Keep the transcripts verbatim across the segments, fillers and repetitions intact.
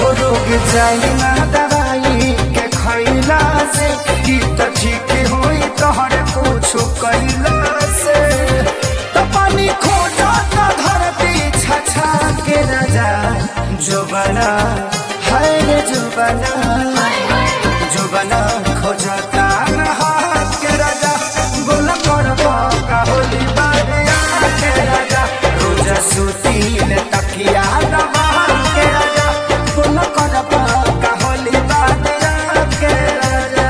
हो रोग जाई ना दवाई के खैला से की तो ठीक होई तोहरे कुछ कैला से तो पानी खोजा तो धरती छछा के राजा जो बना है रे जो बना जो बना खोजता नहा के राजा बोल करबो का होली बारिया के राजा रोजा सुतीन तकिया दबा के राजा बोल करबो का होली बारिया के राजा।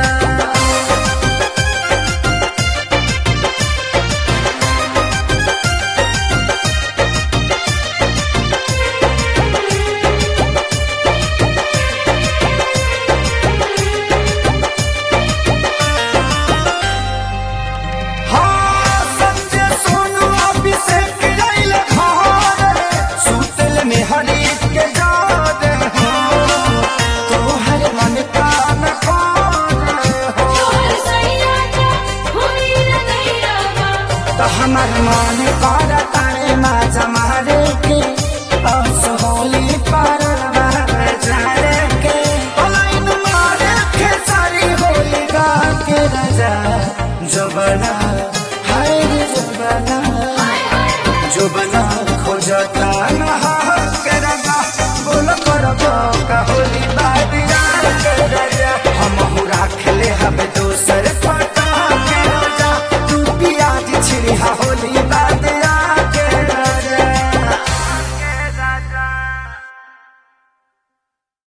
हमार मन कर तारे माजा मारे के असहोली पर जाने के लाइन मारे के सारी होली गा के राजा जो बना हाय जो बना जो बना खोजता नहा के राजा बोल करबो का होली बारिया के राजा हम राख ले हब दोसर फटा के राजा तू पियाज छिड़ी होली